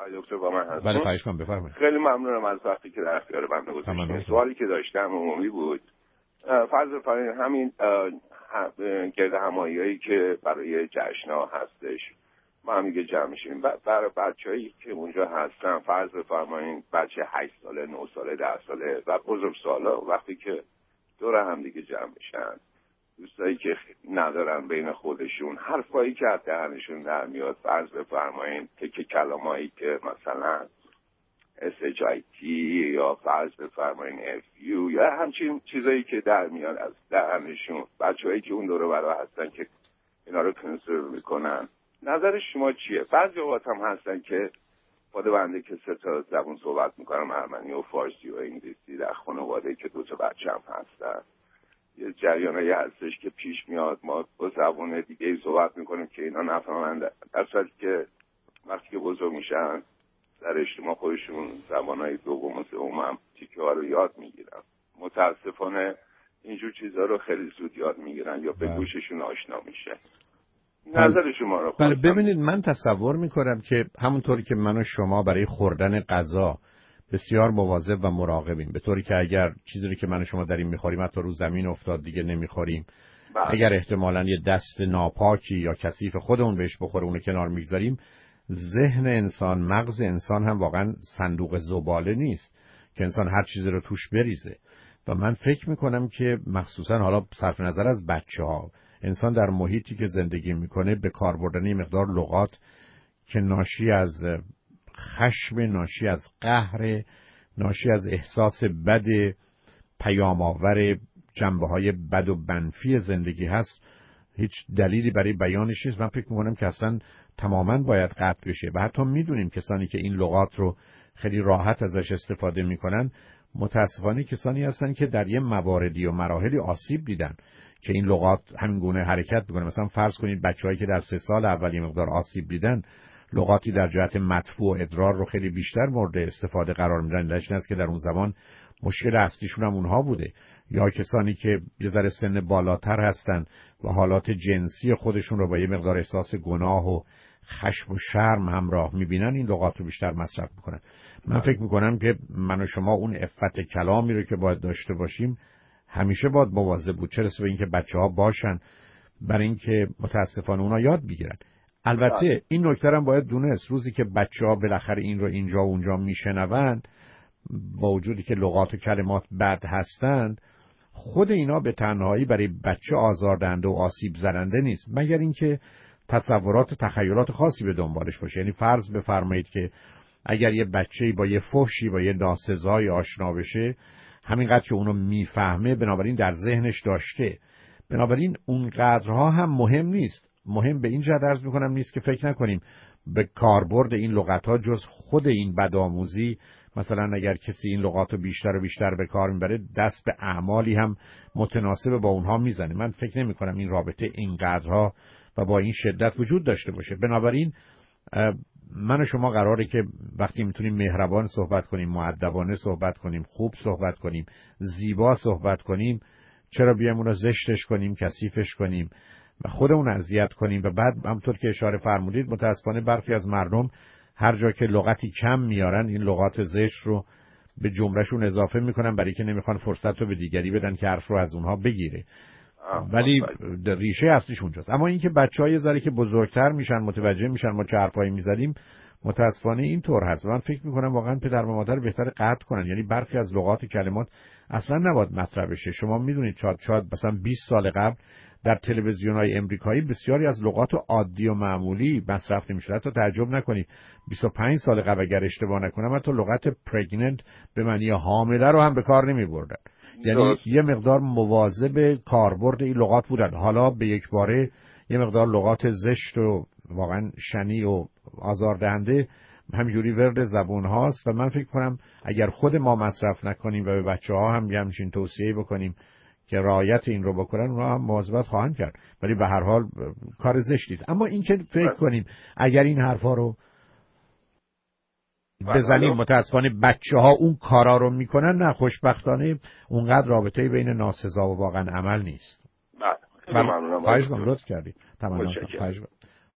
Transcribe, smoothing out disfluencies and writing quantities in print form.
دکتر با من هستم. بله خواهش کنم بفرمایید. خیلی ممنونم از وقتی که در اختیار بنده گذاشتید. سوالی که داشتم عمومی بود. فرض بفرمایید همین گرد هماییایی که برای جشن‌ها هستش ما هم دیگه جمع میشیم برای بچه‌هایی که اونجا هستن، فرض بفرمایید بچه 8 ساله 9 ساله 10 ساله و بزرگسالا وقتی که دور هم دیگه جمع میشن، دوستایی که ندارن بین خودشون حرفایی که از دهنشون در میاد، فرض بفرمایید که کلامایی که مثلا SHIT یا فرض بفرمایید FU یا همچین چیزایی که در میاد از دهنشون، بچه‌هایی که اون دوره برای هستن که اینا رو کنسرو میکنن، نظر شما چیه؟ بعضی اوقات هم هستن که خود بنده که 3 تا زبان صحبت میکنم، ارمنی و فارسی و انگلیسی، در خانواده که 2 تا بچه هم هستن، یه جریانایی هستش که پیش میاد ما با زبان دیگه صحبت میکنیم که اینا نفهمند، در صورتی که وقتی که بزرگ میشن در اجتماع خودشون زبانهای دوم و سوم هم تیکه ها رو یاد میگیرن. متاسفانه اینجور چیزها رو خیلی زود یاد میگیرن یا به گوششون آشنا میشه. نظر شما رو بله ببینید، من تصور میکنم که همونطوری که من و شما برای خوردن غذا بسیار مواظب و مراقبیم، به طوری که اگر چیزی رو که من و شما داریم میخوریم حتی رو زمین افتاد دیگه نمیخوریم، اگر احتمالاً یه دست ناپاکی یا کثیف خودمون بهش بخوره اونو کنار میگذاریم. ذهن انسان، مغز انسان هم واقعا صندوق زباله نیست که انسان هر چیزی رو توش بریزه و من فکر میکنم که مخصوصا حالا صرف نظر از بچه‌ها، انسان در محیطی که زندگی میکنه به کار بردن مقدار لغات که ناشی از خشم، ناشی از قهر، ناشی از احساس بد، پیام آور جنبه‌های بد و منفی زندگی هست، هیچ دلیلی برای بیانش نیست. من فکر میکنم که اصلا تماماً باید قطع بشه و حتی میدونیم کسانی که این لغات رو خیلی راحت ازش استفاده میکنن متاسفانه کسانی هستن که در یه مواردی و مراحلی آسیب دیدن که این لغات همین گونه حرکت میکنه. مثلا فرض کنید بچه‌هایی که در 3 سال اول یه مقدار آسیب دیدن، لغاتی در جهت مدفوع و ادرار رو خیلی بیشتر مورد استفاده قرار میدن. دلیلش این است که در اون زمان مشکل اصلیشون هم اونها بوده. یا کسانی که یه ذره سن بالاتر هستن و حالات جنسی خودشون رو با یه مقدار احساس گناه و خشم و شرم همراه میبینن، این لغات رو بیشتر مصرف میکنن. من فکر میکنم که من و شما اون عفت کلامی رو که باید داشته باشیم همیشه باید مواظب بود، چه رسه به اینکه بچه‌ها باشن، برای اینکه متاسفانه اونا یاد بگیرن. البته این نکته هم باید دونست، روزی که بچه‌ها بالاخره این رو اینجا و اونجا میشنوند، با وجودی که لغات و کلمات بد هستند، خود اینا به تنهایی برای بچه آزاردهنده و آسیب زننده نیست، مگر اینکه تصورات و تخیلات خاصی به دنبالش باشه. یعنی فرض بفرمایید که اگر یه بچه‌ای با یه فحشی، با یه ناسزایی آشنا بشه، همینقدر که اونو میفهمه بنابراین در ذهنش داشته، بنابراین اونقدرها هم مهم نیست. مهم به این جهت عرض میکنم نیست که فکر نکنیم به کاربرد این لغت‌ها جز خود این بدآموزی، مثلا اگر کسی این لغات رو بیشتر و بیشتر به کار میبره دست به اعمالی هم متناسب با اونها میزنه. من فکر نمی کنم این رابطه اینقدرها و با این شدت وجود داشته باشه. بنابراین من و شما قراره که وقتی میتونیم مهربان صحبت کنیم، مؤدبانه صحبت کنیم، خوب صحبت کنیم، زیبا صحبت کنیم، چرا بیایم اون رو زشتش کنیم، کثیفش کنیم و خودمون اذیت کنیم؟ و بعد همونطور که اشاره فرمودید متاسفانه برخی از مردم هر جا که لغتی کم میارن این لغات زشت رو به جملهشون اضافه میکنن برای که نمیخوان فرصت رو به دیگری بدن که حرف رو از اونها بگیره. ولی ریشه اصلیش اونجاست. اما اینکه بچه‌ها یه ذره که بزرگتر میشن متوجه میشن ما چه حرفایی میزدیم، متاسفانه اینطور هست. من فکر میکنم واقعا پدر و مادر بهتر قطع کنن. یعنی برخی از لغات و کلمات اصلا نباید مطرح بشه. شما میدونید شاید مثلا 20 سال قبل در تلویزیون‌های امریکایی بسیاری از لغات عادی و معمولی مصرف نمی‌شد. حتی تعجب نکنید 25 سال قبل اگر اشتباه نکنم حتی لغت pregnant به معنی حامله رو هم به کار نمی‌بردن. یعنی یه مقدار مواظب کاربرد این لغات بودن. حالا به یک باره یه مقدار لغات زشت و واقعا شنی و آزاردهنده همینجوری ورد زبون هاست و من فکر کنم اگر خود ما مصرف نکنیم و به بچه‌ها هم همچین توصیه بکنیم که رعایت این رو بکنن، اونا هم مواظبت خواهند کرد. ولی به هر حال کار زشتی است. اما این که فکر کنیم اگر این حرفا رو بزنیم متاسفانه بچه‌ها اون کارا رو میکنن، نه خوشبختانه اونقدر رابطه بین ناسزا و واقعا عمل نیست. بله. ممنونم. خواهش می‌کنم لطف کردید. تمام.